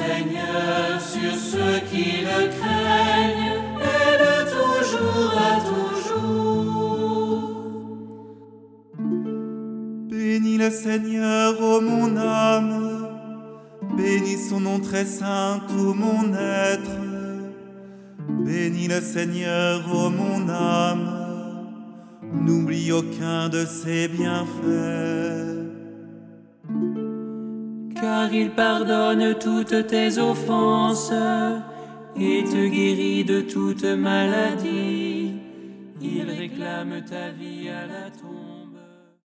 Seigneur sur ceux qui le craignent, et de toujours à toujours. Bénis le Seigneur, ô mon âme, bénis son nom très saint, tout mon être. Bénis le Seigneur, ô mon âme, n'oublie aucun de ses bienfaits. Car il pardonne toutes tes offenses et te guérit de toute maladie. Il réclame ta vie à la tombe.